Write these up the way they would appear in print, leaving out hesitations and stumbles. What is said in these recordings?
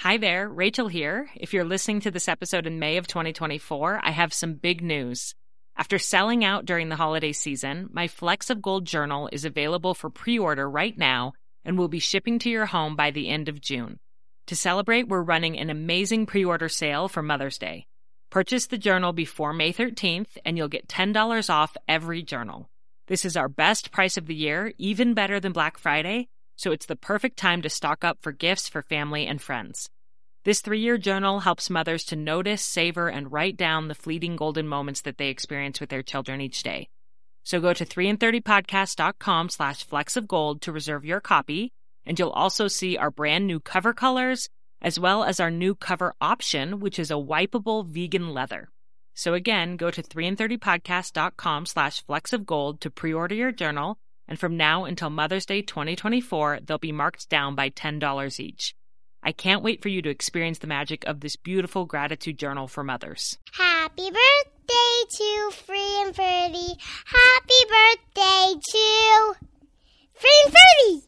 Hi there, Rachel here. If you're listening to this episode in May of 2024, I have some big news. After selling out during the holiday season, my Flecks of Gold journal is available for pre-order right now and will be shipping to your home by the end of June. To celebrate, we're running an amazing pre-order sale for Mother's Day. Purchase the journal before May 13th and you'll get $10 off every journal. This is our best price of the year, even better than Black Friday, so it's the perfect time to stock up for gifts for family and friends. This 3-year journal helps mothers to notice, savor, and write down the fleeting golden moments that they experience with their children each day. So go to 3in30podcast.com/flecksofgold to reserve your copy, and you'll also see our brand new cover colors, as well as our new cover option, which is a wipeable vegan leather. So again, go to 3in30podcast.com/flecksofgold to pre-order your journal, and from now until Mother's Day 2024, they'll be marked down by $10 each. I can't wait for you to experience the magic of this beautiful gratitude journal for mothers. Happy birthday to Free and Ferdy. Happy birthday to Free and Ferdy.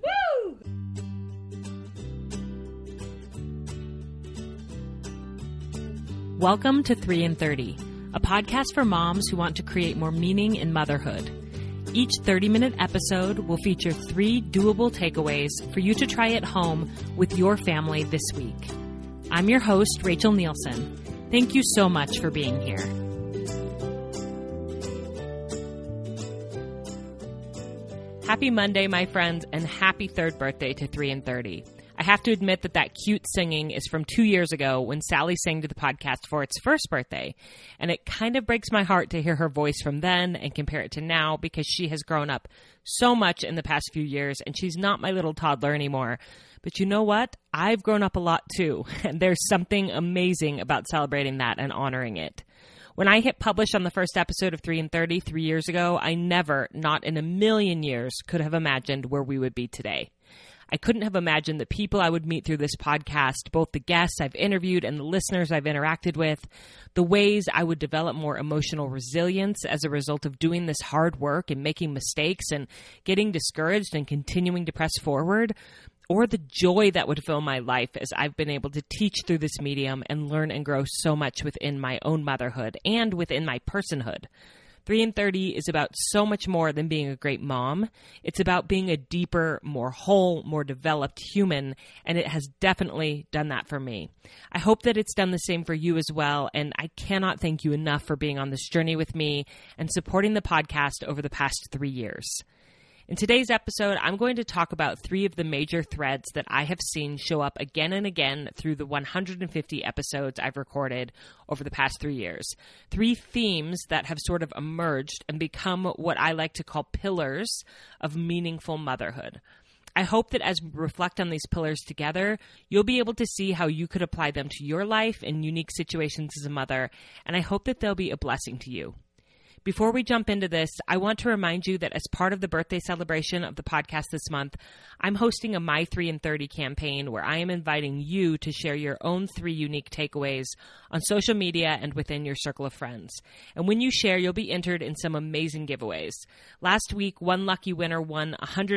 Woo! Welcome to 3 in 30, a podcast for moms who want to create more meaning in motherhood. Each 30-minute episode will feature 3 doable takeaways for you to try at home with your family this week. I'm your host, Rachel Nielsen. Thank you so much for being here. Happy Monday, my friends, and happy 3rd birthday to 3 in 30. I have to admit that cute singing is from 2 years ago when Sally sang to the podcast for its first birthday. And it kind of breaks my heart to hear her voice from then and compare it to now because she has grown up so much in the past few years and she's not my little toddler anymore. But you know what? I've grown up a lot too. And there's something amazing about celebrating that and honoring it. When I hit publish on the first episode of 3 in 30 3 years ago, I never, not in a million years, could have imagined where we would be today. I couldn't have imagined the people I would meet through this podcast, both the guests I've interviewed and the listeners I've interacted with, the ways I would develop more emotional resilience as a result of doing this hard work and making mistakes and getting discouraged and continuing to press forward, or the joy that would fill my life as I've been able to teach through this medium and learn and grow so much within my own motherhood and within my personhood. 3 in 30 is about so much more than being a great mom. It's about being a deeper, more whole, more developed human, and it has definitely done that for me. I hope that it's done the same for you as well, and I cannot thank you enough for being on this journey with me and supporting the podcast over the past 3 years. In today's episode, I'm going to talk about 3 of the major threads that I have seen show up again and again through the 150 episodes I've recorded over the past 3 years. 3 themes that have sort of emerged and become what I like to call pillars of meaningful motherhood. I hope that as we reflect on these pillars together, you'll be able to see how you could apply them to your life in unique situations as a mother, and I hope that they'll be a blessing to you. Before we jump into this, I want to remind you that as part of the birthday celebration of the podcast this month, I'm hosting a My 3 in 30 campaign where I am inviting you to share your own 3 unique takeaways on social media and within your circle of friends. And when you share, you'll be entered in some amazing giveaways. Last week, one lucky winner won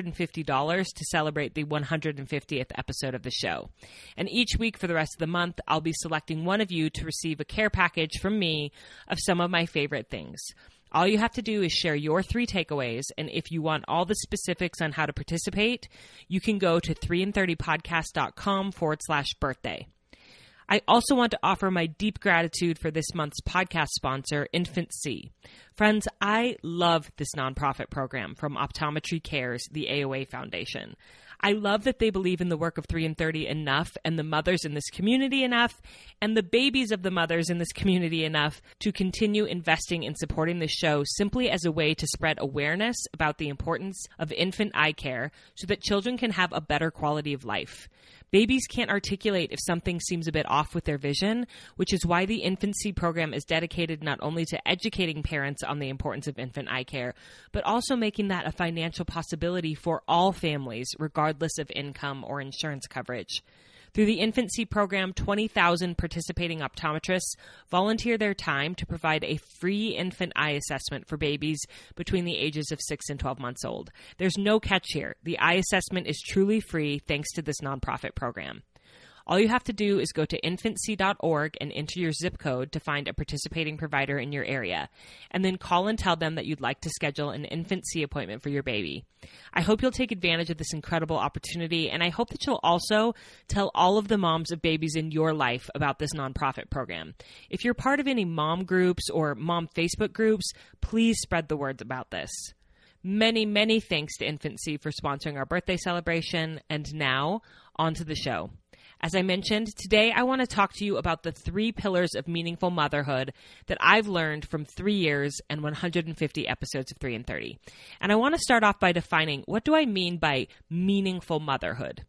$150 to celebrate the 150th episode of the show. And each week for the rest of the month, I'll be selecting one of you to receive a care package from me of some of my favorite things. All you have to do is share your 3 takeaways, and if you want all the specifics on how to participate, you can go to 3in30podcast.com/birthday. I also want to offer my deep gratitude for this month's podcast sponsor, Infant C. Friends, I love this nonprofit program from Optometry Cares, the AOA Foundation. I love that they believe in the work of 3 in 30 enough and the mothers in this community enough and the babies of the mothers in this community enough to continue investing in supporting this show simply as a way to spread awareness about the importance of infant eye care so that children can have a better quality of life. Babies can't articulate if something seems a bit off with their vision, which is why the Infant C program is dedicated not only to educating parents on the importance of infant eye care, but also making that a financial possibility for all families, regardless of income or insurance coverage. Through the Infant C program, 20,000 participating optometrists volunteer their time to provide a free infant eye assessment for babies between the ages of 6 and 12 months old. There's no catch here. The eye assessment is truly free thanks to this nonprofit program. All you have to do is go to infancy.org and enter your zip code to find a participating provider in your area, and then call and tell them that you'd like to schedule an infancy appointment for your baby. I hope you'll take advantage of this incredible opportunity, and I hope that you'll also tell all of the moms of babies in your life about this nonprofit program. If you're part of any mom groups or mom Facebook groups, please spread the word about this. Many, many thanks to Infancy for sponsoring our birthday celebration, and now, on to the show. As I mentioned, today I want to talk to you about the 3 pillars of meaningful motherhood that I've learned from 3 years and 150 episodes of 3 in 30. And I want to start off by defining, what do I mean by meaningful motherhood?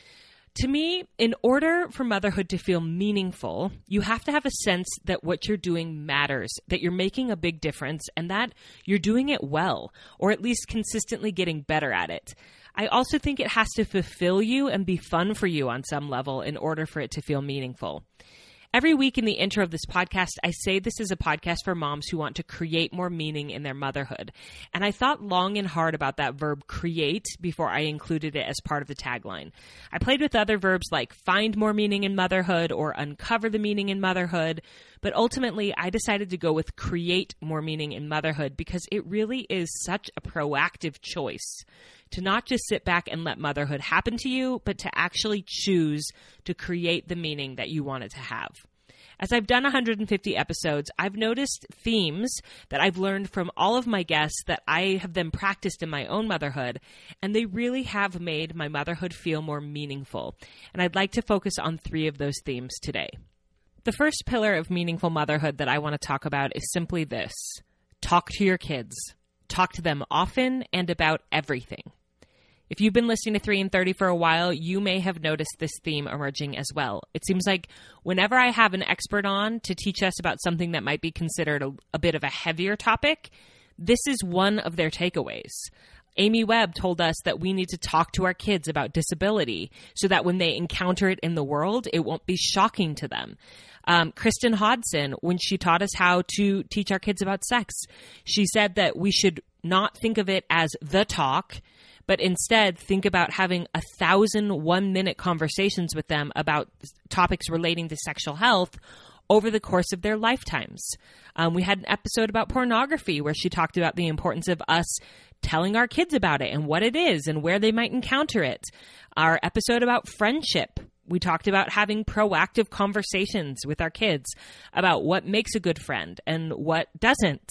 To me, in order for motherhood to feel meaningful, you have to have a sense that what you're doing matters, that you're making a big difference, and that you're doing it well, or at least consistently getting better at it. I also think it has to fulfill you and be fun for you on some level in order for it to feel meaningful. Every week in the intro of this podcast, I say this is a podcast for moms who want to create more meaning in their motherhood. And I thought long and hard about that verb create before I included it as part of the tagline. I played with other verbs like find more meaning in motherhood or uncover the meaning in motherhood. But ultimately, I decided to go with create more meaning in motherhood because it really is such a proactive choice to not just sit back and let motherhood happen to you, but to actually choose to create the meaning that you want it to have. As I've done 150 episodes, I've noticed themes that I've learned from all of my guests that I have then practiced in my own motherhood, and they really have made my motherhood feel more meaningful. And I'd like to focus on 3 of those themes today. The first pillar of meaningful motherhood that I want to talk about is simply this: talk to your kids. Talk to them often and about everything. If you've been listening to 3 in 30 for a while, you may have noticed this theme emerging as well. It seems like whenever I have an expert on to teach us about something that might be considered a bit of a heavier topic, this is one of their takeaways. Amy Webb told us that we need to talk to our kids about disability so that when they encounter it in the world, it won't be shocking to them. Kristen Hodson, when she taught us how to teach our kids about sex, she said that we should not think of it as the talk, but instead think about having 1,000 one-minute conversations with them about topics relating to sexual health over the course of their lifetimes. We had an episode about pornography where she talked about the importance of us telling our kids about it and what it is and where they might encounter it. Our episode about friendship, we talked about having proactive conversations with our kids about what makes a good friend and what doesn't.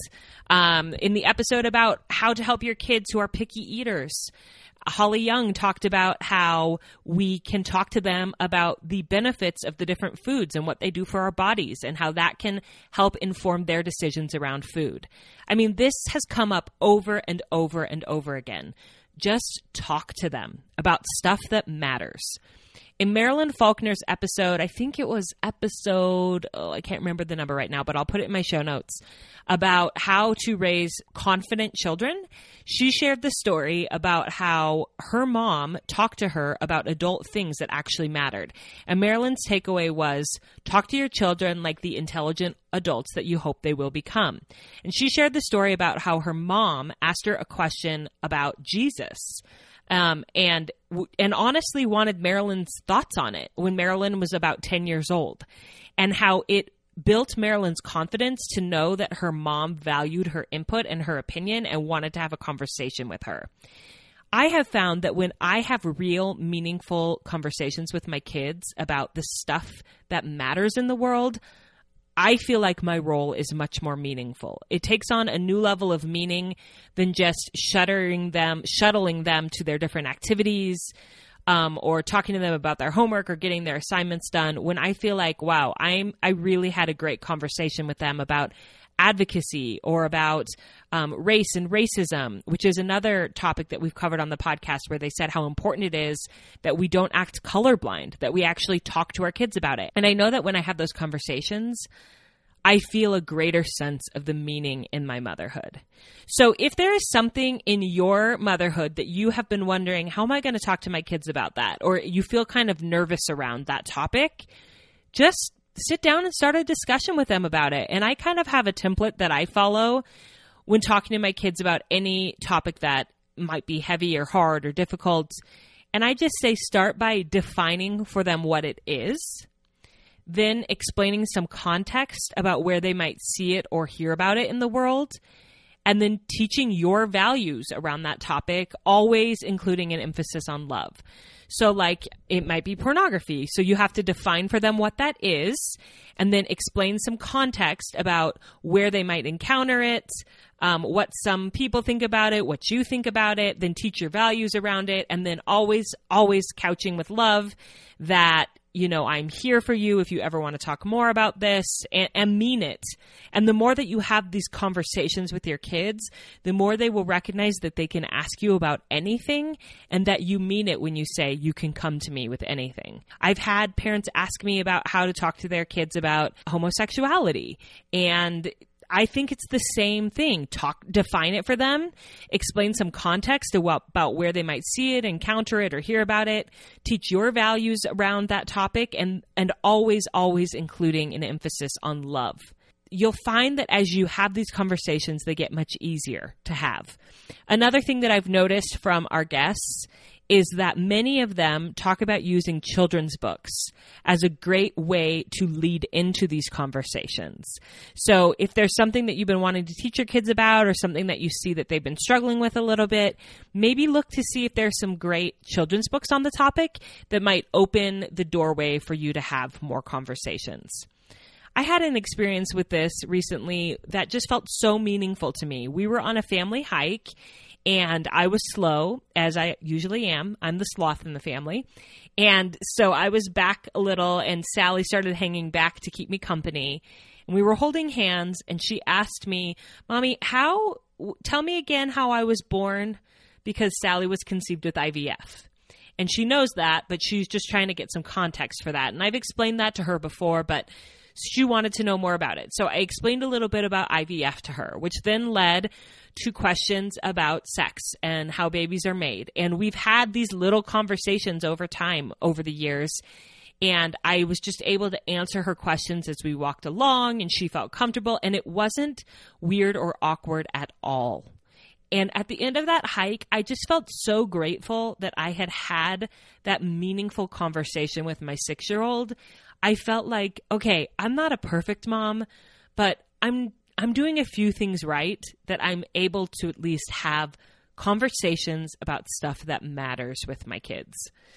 In the episode about how to help your kids who are picky eaters, Holly Young talked about how we can talk to them about the benefits of the different foods and what they do for our bodies and how that can help inform their decisions around food. I mean, this has come up over and over and over again. Just talk to them about stuff that matters. In Marilyn Faulkner's episode, I think it was episode, I can't remember the number right now, but I'll put it in my show notes, about how to raise confident children, she shared the story about how her mom talked to her about adult things that actually mattered. And Marilyn's takeaway was, talk to your children like the intelligent adults that you hope they will become. And she shared the story about how her mom asked her a question about Jesus. And honestly wanted Marilyn's thoughts on it when Marilyn was about 10 years old, and how it built Marilyn's confidence to know that her mom valued her input and her opinion and wanted to have a conversation with her. I have found that when I have real, meaningful conversations with my kids about the stuff that matters in the world, I feel like my role is much more meaningful. It takes on a new level of meaning than just shuttling them to their different activities, or talking to them about their homework or getting their assignments done. When I feel like, wow, I really had a great conversation with them about advocacy or about race and racism, which is another topic that we've covered on the podcast, where they said how important it is that we don't act colorblind, that we actually talk to our kids about it. And I know that when I have those conversations, I feel a greater sense of the meaning in my motherhood. So if there is something in your motherhood that you have been wondering, how am I going to talk to my kids about that? Or you feel kind of nervous around that topic, just sit down and start a discussion with them about it. And I kind of have a template that I follow when talking to my kids about any topic that might be heavy or hard or difficult. And I just say start by defining for them what it is, then explaining some context about where they might see it or hear about it in the world, and then teaching your values around that topic, always including an emphasis on love. So like it might be pornography. So you have to define for them what that is and then explain some context about where they might encounter it, what some people think about it, what you think about it, then teach your values around it. And then always couching with love that, you know, I'm here for you if you ever want to talk more about this, and mean it. And the more that you have these conversations with your kids, the more they will recognize that they can ask you about anything and that you mean it when you say you can come to me with anything. I've had parents ask me about how to talk to their kids about homosexuality, and I think it's the same thing. Define it for them, explain some context about where they might see it, encounter it, or hear about it, teach your values around that topic, and always including an emphasis on love. You'll find that as you have these conversations, they get much easier to have. Another thing that I've noticed from our guests is that many of them talk about using children's books as a great way to lead into these conversations. So if there's something that you've been wanting to teach your kids about or something that you see that they've been struggling with a little bit, maybe look to see if there's some great children's books on the topic that might open the doorway for you to have more conversations. I had an experience with this recently that just felt so meaningful to me. We were on a family hike, and I was slow, as I usually am. I'm the sloth in the family. And so I was back a little, and Sally started hanging back to keep me company. And we were holding hands, and she asked me, Mommy, tell me again how I was born, because Sally was conceived with IVF. And she knows that, but she's just trying to get some context for that. And I've explained that to her before, but she wanted to know more about it. So I explained a little bit about IVF to her, which then led to questions about sex and how babies are made. And we've had these little conversations over time, over the years. And I was just able to answer her questions as we walked along, and she felt comfortable. And it wasn't weird or awkward at all. And at the end of that hike, I just felt so grateful that I had that meaningful conversation with my 6-year-old. I felt like, okay, I'm not a perfect mom, but I'm doing a few things right, that I'm able to at least have conversations about stuff that matters with my kids.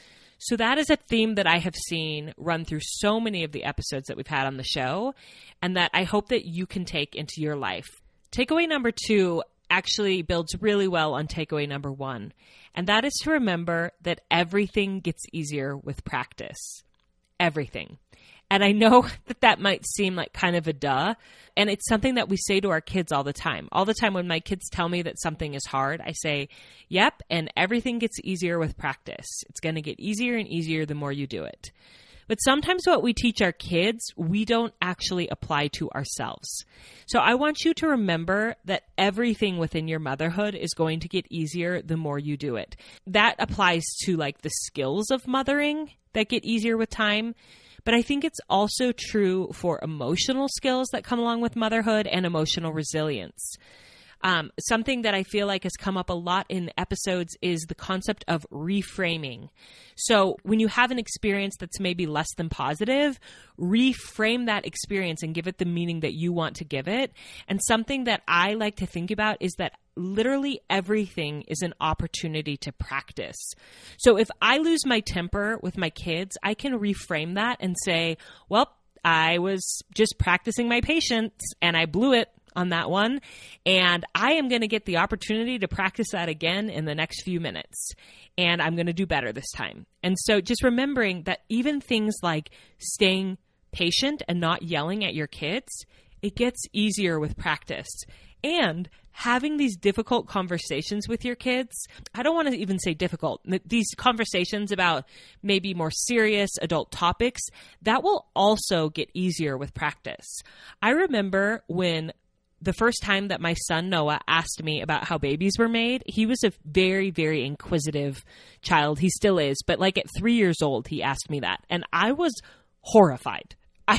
So that is a theme that I have seen run through so many of the episodes that we've had on the show, and that I hope that you can take into your life. Takeaway number 2 actually builds really well on takeaway number 1, and that is to remember that everything gets easier with practice. Everything. And I know that might seem like kind of a duh, and it's something that we say to our kids all the time. All the time when my kids tell me that something is hard, I say, yep, and everything gets easier with practice. It's going to get easier and easier the more you do it. But sometimes what we teach our kids, we don't actually apply to ourselves. So I want you to remember that everything within your motherhood is going to get easier the more you do it. That applies to like the skills of mothering that get easier with time. But I think it's also true for emotional skills that come along with motherhood and emotional resilience. Something that I feel like has come up a lot in episodes is the concept of reframing. So when you have an experience that's maybe less than positive, reframe that experience and give it the meaning that you want to give it. And something that I like to think about is that literally everything is an opportunity to practice. So if I lose my temper with my kids, I can reframe that and say, well, I was just practicing my patience and I blew it on that one. And I am going to get the opportunity to practice that again in the next few minutes. And I'm going to do better this time. And so just remembering that even things like staying patient and not yelling at your kids, it gets easier with practice. And having these difficult conversations with your kids, I don't want to even say difficult, these conversations about maybe more serious adult topics, that will also get easier with practice. I remember when the first time that my son Noah asked me about how babies were made, he was a very, very inquisitive child. He still is. But like at 3 years old, he asked me that. And I was horrified.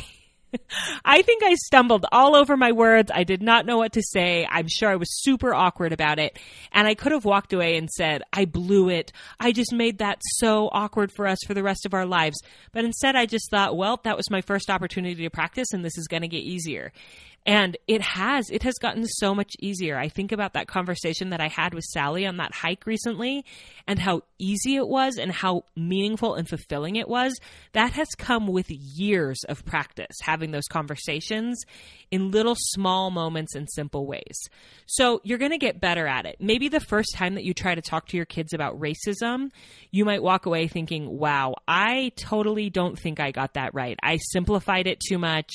I think I stumbled all over my words. I did not know what to say. I'm sure I was super awkward about it. And I could have walked away and said, I blew it. I just made that so awkward for us for the rest of our lives. But instead, I just thought, well, that was my first opportunity to practice, and this is going to get easier. And it has gotten so much easier. I think about that conversation that I had with Sally on that hike recently and how easy it was and how meaningful and fulfilling it was. That has come with years of practice, having those conversations in little small moments and simple ways. So you're going to get better at it. Maybe the first time that you try to talk to your kids about racism, you might walk away thinking, wow, I totally don't think I got that right. I simplified it too much.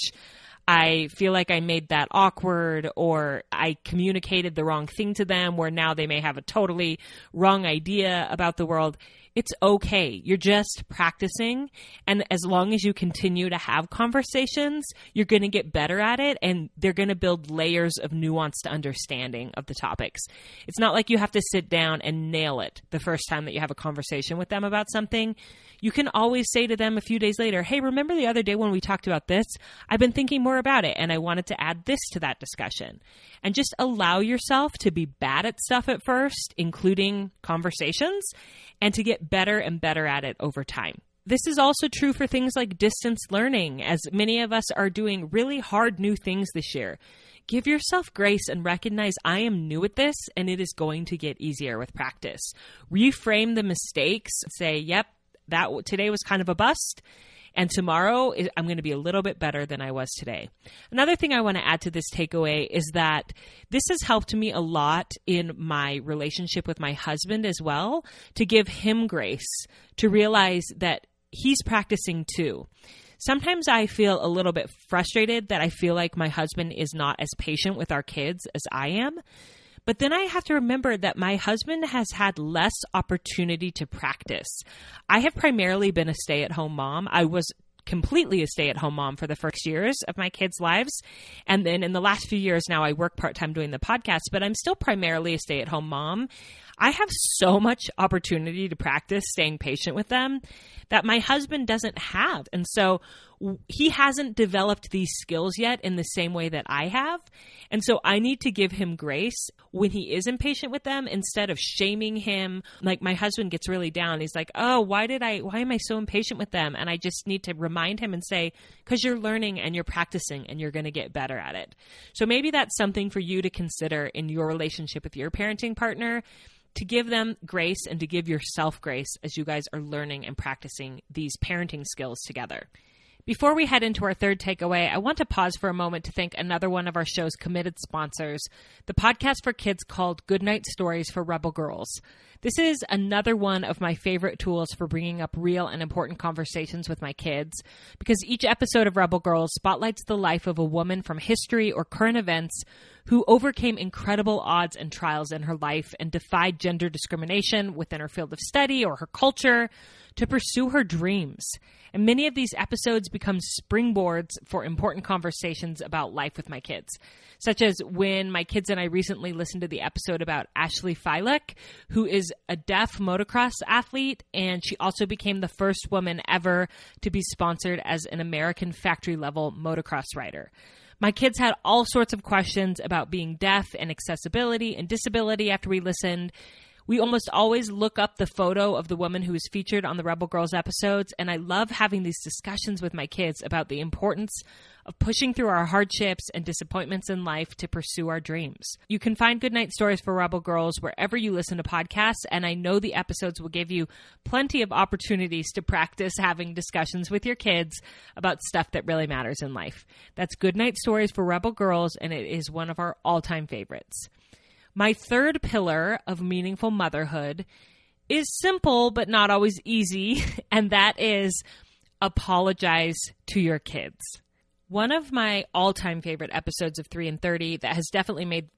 I feel like I made that awkward, or I communicated the wrong thing to them where now they may have a totally wrong idea about the world. It's okay. You're just practicing. And as long as you continue to have conversations, you're going to get better at it, and they're going to build layers of nuanced understanding of the topics. It's not like you have to sit down and nail it the first time that you have a conversation with them about something. You can always say to them a few days later, hey, remember the other day when we talked about this? I've been thinking more about it, and I wanted to add this to that discussion. And just allow yourself to be bad at stuff at first, including conversations, and to get better and better at it over time. This is also true for things like distance learning, as many of us are doing really hard new things this year. Give yourself grace and recognize I am new at this, and it is going to get easier with practice. Reframe the mistakes. Say, yep, today was kind of a bust. And tomorrow, I'm going to be a little bit better than I was today. Another thing I want to add to this takeaway is that this has helped me a lot in my relationship with my husband as well, to give him grace, to realize that he's practicing too. Sometimes I feel a little bit frustrated that I feel like my husband is not as patient with our kids as I am. But then I have to remember that my husband has had less opportunity to practice. I have primarily been a stay-at-home mom. I was completely a stay-at-home mom for the first years of my kids' lives. And then in the last few years now, I work part-time doing the podcast, but I'm still primarily a stay-at-home mom. I have so much opportunity to practice staying patient with them that my husband doesn't have. And so he hasn't developed these skills yet in the same way that I have. And so I need to give him grace when he is impatient with them instead of shaming him. Like, my husband gets really down. He's like, oh, why am I so impatient with them? And I just need to remind him and say, because you're learning and you're practicing and you're going to get better at it. So maybe that's something for you to consider in your relationship with your parenting partner, to give them grace and to give yourself grace as you guys are learning and practicing these parenting skills together. Before we head into our third takeaway, I want to pause for a moment to thank another one of our show's committed sponsors, the podcast for kids called Goodnight Stories for Rebel Girls. This is another one of my favorite tools for bringing up real and important conversations with my kids, because each episode of Rebel Girls spotlights the life of a woman from history or current events who overcame incredible odds and trials in her life and defied gender discrimination within her field of study or her culture to pursue her dreams. And many of these episodes become springboards for important conversations about life with my kids, such as when my kids and I recently listened to the episode about Ashley Filek, who is a deaf motocross athlete, and she also became the first woman ever to be sponsored as an American factory-level motocross rider. My kids had all sorts of questions about being deaf and accessibility and disability after we listened. We almost always look up the photo of the woman who is featured on the Rebel Girls episodes, and I love having these discussions with my kids about the importance of pushing through our hardships and disappointments in life to pursue our dreams. You can find Goodnight Stories for Rebel Girls wherever you listen to podcasts, and I know the episodes will give you plenty of opportunities to practice having discussions with your kids about stuff that really matters in life. That's Goodnight Stories for Rebel Girls, and it is one of our all-time favorites. My third pillar of meaningful motherhood is simple but not always easy, and that is apologize to your kids. One of my all-time favorite episodes of 3 and 30 that has definitely made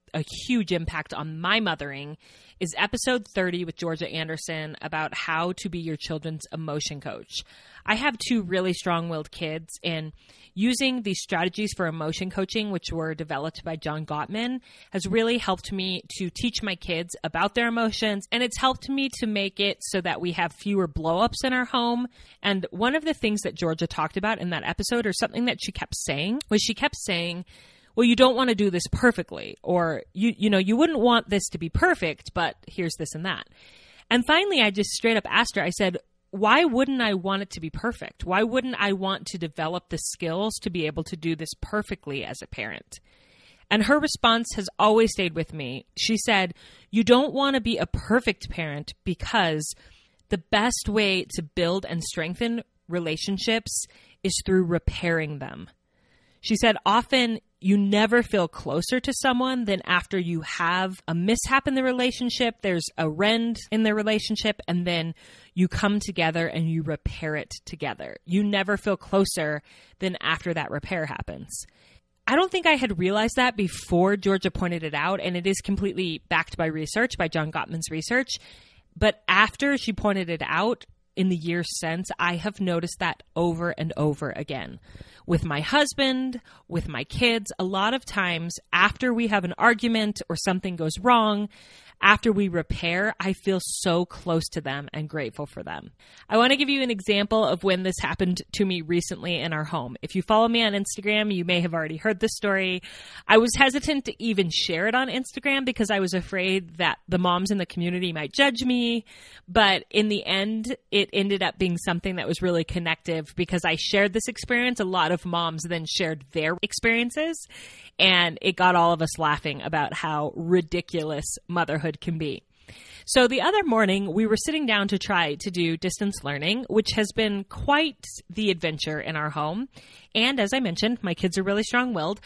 a huge impact on my mothering is episode 30 with Georgia Anderson about how to be your children's emotion coach. I have 2 really strong-willed kids, and using these strategies for emotion coaching, which were developed by John Gottman, has really helped me to teach my kids about their emotions, and it's helped me to make it so that we have fewer blow-ups in our home. And one of the things that Georgia talked about in that episode, or something that she kept saying, well, you don't want to do this perfectly, or you wouldn't want this to be perfect, but here's this and that. And finally, I just straight up asked her, I said, why wouldn't I want it to be perfect? Why wouldn't I want to develop the skills to be able to do this perfectly as a parent? And her response has always stayed with me. She said, you don't want to be a perfect parent because the best way to build and strengthen relationships is through repairing them. She said, often you never feel closer to someone than after you have a mishap in the relationship, there's a rend in the relationship, and then you come together and you repair it together. You never feel closer than after that repair happens. I don't think I had realized that before Georgia pointed it out, and it is completely backed by research, by John Gottman's research. But after she pointed it out, in the years since, I have noticed that over and over again. With my husband, with my kids, a lot of times after we have an argument or something goes wrong, after we repair, I feel so close to them and grateful for them. I want to give you an example of when this happened to me recently in our home. If you follow me on Instagram, you may have already heard this story. I was hesitant to even share it on Instagram because I was afraid that the moms in the community might judge me. But in the end, it ended up being something that was really connective because I shared this experience. A lot of moms then shared their experiences, and it got all of us laughing about how ridiculous motherhood can be. So the other morning, we were sitting down to try to do distance learning, which has been quite the adventure in our home. And as I mentioned, my kids are really strong-willed.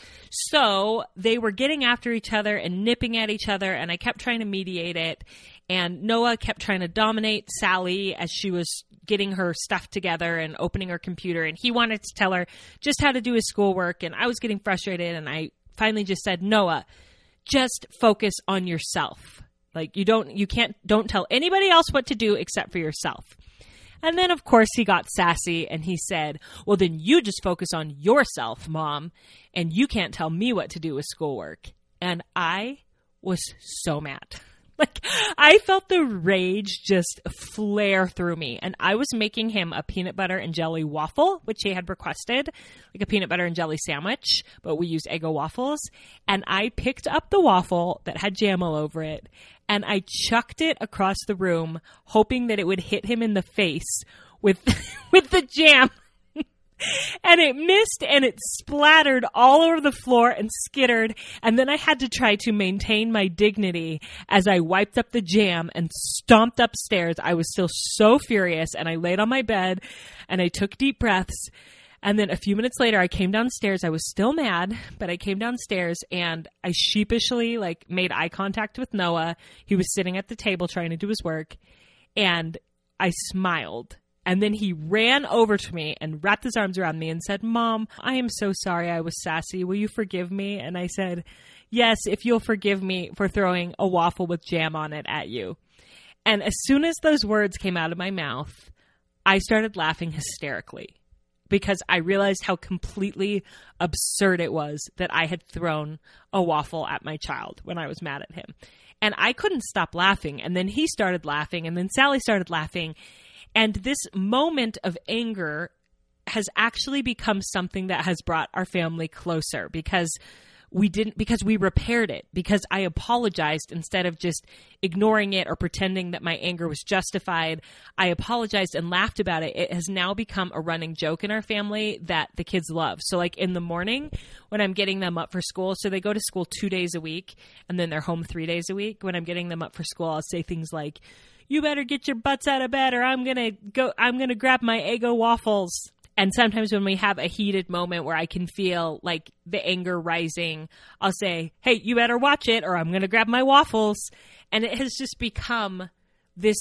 So they were getting after each other and nipping at each other, and I kept trying to mediate it. And Noah kept trying to dominate Sally as she was getting her stuff together and opening her computer. And he wanted to tell her just how to do his schoolwork. And I was getting frustrated, and I finally just said, Noah, just focus on yourself. Like don't tell anybody else what to do except for yourself. And then of course he got sassy and he said, well, then you just focus on yourself, Mom, and you can't tell me what to do with schoolwork. And I was so mad. Like, I felt the rage just flare through me. And I was making him a peanut butter and jelly waffle, which he had requested, like a peanut butter and jelly sandwich, but we used Eggo waffles. And I picked up the waffle that had jam all over it, and I chucked it across the room, hoping that it would hit him in the face with the jam. And it missed, and it splattered all over the floor and skittered. And then I had to try to maintain my dignity as I wiped up the jam and stomped upstairs. I was still so furious, and I laid on my bed and I took deep breaths. And then a few minutes later, I came downstairs. I was still mad, but I came downstairs and I sheepishly made eye contact with Noah. He was sitting at the table trying to do his work, and I smiled. And then he ran over to me and wrapped his arms around me and said, Mom, I am so sorry I was sassy. Will you forgive me? And I said, yes, if you'll forgive me for throwing a waffle with jam on it at you. And as soon as those words came out of my mouth, I started laughing hysterically because I realized how completely absurd it was that I had thrown a waffle at my child when I was mad at him. And I couldn't stop laughing. And then he started laughing, and then Sally started laughing. And this moment of anger has actually become something that has brought our family closer because we repaired it, because I apologized instead of just ignoring it or pretending that my anger was justified. I apologized and laughed about it. It has now become a running joke in our family that the kids love. So in the morning when I'm getting them up for school, so they go to school 2 days a week and then they're home 3 days a week. When I'm getting them up for school, I'll say things like, you better get your butts out of bed or I'm going to grab my Eggo waffles. And sometimes when we have a heated moment where I can feel the anger rising, I'll say, hey, you better watch it or I'm going to grab my waffles. And it has just become this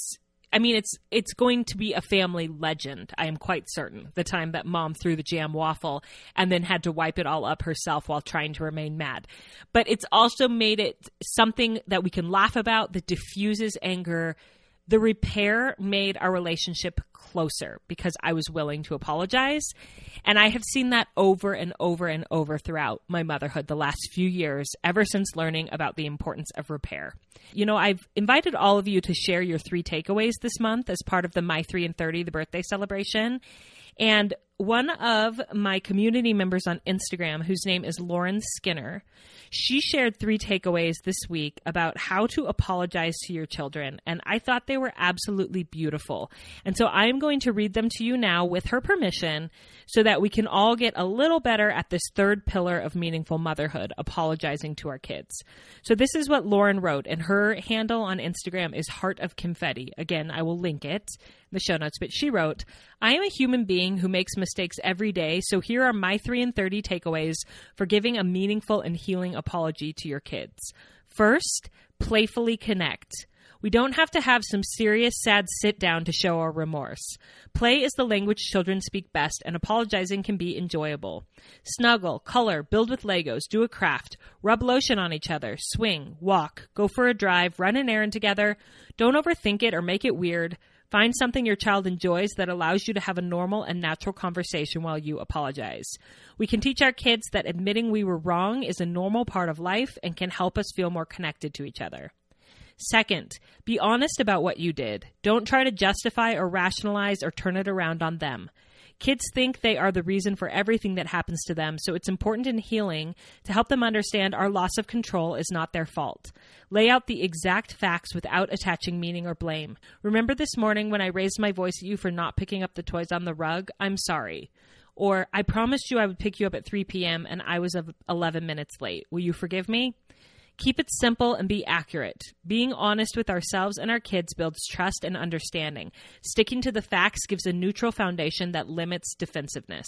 I mean, it's going to be a family legend. I am quite certain. The time that Mom threw the jam waffle and then had to wipe it all up herself while trying to remain mad. But it's also made it something that we can laugh about, that diffuses anger. The repair made our relationship closer because I was willing to apologize. And I have seen that over and over and over throughout my motherhood the last few years, ever since learning about the importance of repair. You know, I've invited all of you to share your 3 takeaways this month as part of the My 3 and 30, the birthday celebration. And one of my community members on Instagram, whose name is Lauren Skinner, she shared 3 takeaways this week about how to apologize to your children. And I thought they were absolutely beautiful. And so I'm going to read them to you now with her permission so that we can all get a little better at this 3rd pillar of meaningful motherhood, apologizing to our kids. So this is what Lauren wrote, and her handle on Instagram is Heart of Confetti. Again, I will link it in the show notes, but she wrote, I am a human being who makes mistakes every day, so here are my 3 and 30 takeaways for giving a meaningful and healing apology to your kids. First, playfully connect. We don't have to have some serious, sad sit down to show our remorse. Play is the language children speak best, and apologizing can be enjoyable. Snuggle, color, build with Legos, do a craft, rub lotion on each other, swing, walk, go for a drive, run an errand together. Don't overthink it or make it weird. Find something your child enjoys that allows you to have a normal and natural conversation while you apologize. We can teach our kids that admitting we were wrong is a normal part of life and can help us feel more connected to each other. Second, be honest about what you did. Don't try to justify or rationalize or turn it around on them. Kids think they are the reason for everything that happens to them, so it's important in healing to help them understand our loss of control is not their fault. Lay out the exact facts without attaching meaning or blame. Remember this morning when I raised my voice at you for not picking up the toys on the rug? I'm sorry. Or I promised you I would pick you up at 3 p.m. and I was 11 minutes late. Will you forgive me? Keep it simple and be accurate. Being honest with ourselves and our kids builds trust and understanding. Sticking to the facts gives a neutral foundation that limits defensiveness.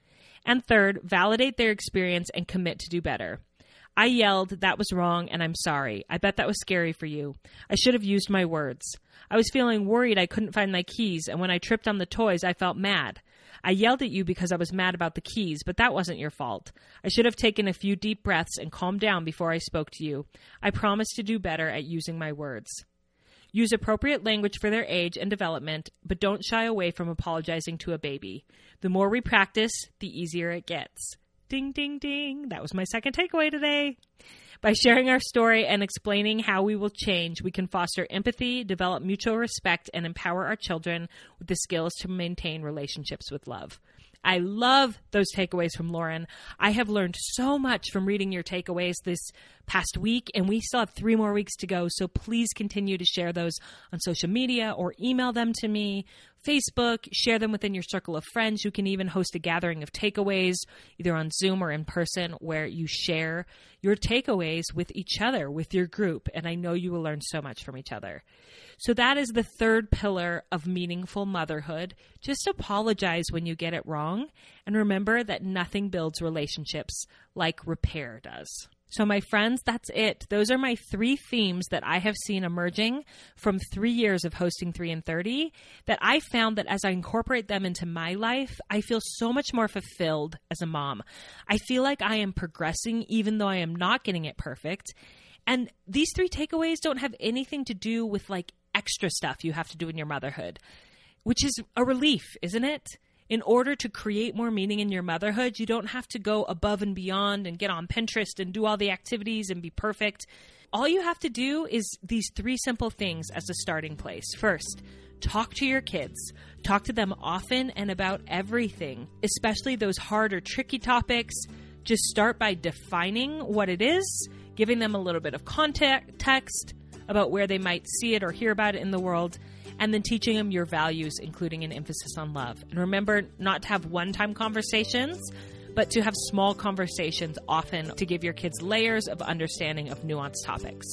And third, validate their experience and commit to do better. I yelled, that was wrong, and I'm sorry. I bet that was scary for you. I should have used my words. I was feeling worried I couldn't find my keys, and when I tripped on the toys, I felt mad. I yelled at you because I was mad about the keys, but that wasn't your fault. I should have taken a few deep breaths and calmed down before I spoke to you. I promise to do better at using my words. Use appropriate language for their age and development, but don't shy away from apologizing to a baby. The more we practice, the easier it gets. Ding, ding, ding. That was my 2nd takeaway today. By sharing our story and explaining how we will change, we can foster empathy, develop mutual respect, and empower our children with the skills to maintain relationships with love. I love those takeaways from Lauren. I have learned so much from reading your takeaways this past week, and we still have 3 more weeks to go, so please continue to share those on social media or email them to me, Facebook, share them within your circle of friends. You can even host a gathering of takeaways, either on Zoom or in person, where you share your takeaways with each other, with your group, and I know you will learn so much from each other. So that is the 3rd pillar of meaningful motherhood. Just apologize when you get it wrong, and remember that nothing builds relationships like repair does. So my friends, that's it. Those are my 3 themes that I have seen emerging from 3 years of hosting 3 and 30 that I found that as I incorporate them into my life, I feel so much more fulfilled as a mom. I feel like I am progressing even though I am not getting it perfect. And these 3 takeaways don't have anything to do with like extra stuff you have to do in your motherhood, which is a relief, isn't it? In order to create more meaning in your motherhood, you don't have to go above and beyond and get on Pinterest and do all the activities and be perfect. All you have to do is these 3 simple things as a starting place. First, talk to your kids. Talk to them often and about everything, especially those hard or tricky topics. Just start by defining what it is, giving them a little bit of context about where they might see it or hear about it in the world, and then teaching them your values, including an emphasis on love. And remember not to have one-time conversations, but to have small conversations often to give your kids layers of understanding of nuanced topics.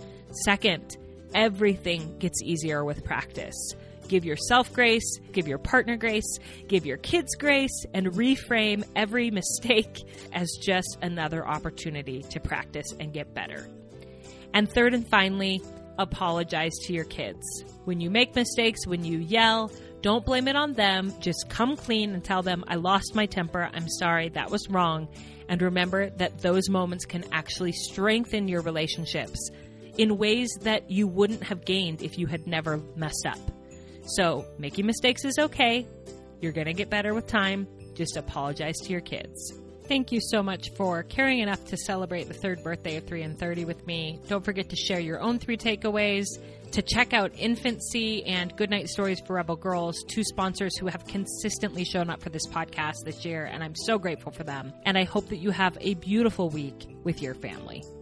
Second, everything gets easier with practice. Give yourself grace, give your partner grace, give your kids grace, and reframe every mistake as just another opportunity to practice and get better. And third and finally, apologize to your kids. When you make mistakes, when you yell, don't blame it on them. Just come clean and tell them, I lost my temper. I'm sorry. That was wrong. And remember that those moments can actually strengthen your relationships in ways that you wouldn't have gained if you had never messed up. So making mistakes is okay. You're going to get better with time. Just apologize to your kids. Thank you so much for caring enough to celebrate the third birthday of 3 and 30 with me. Don't forget to share your own 3 takeaways, to check out Infancy and Goodnight Stories for Rebel Girls, 2 sponsors who have consistently shown up for this podcast this year, and I'm so grateful for them. And I hope that you have a beautiful week with your family.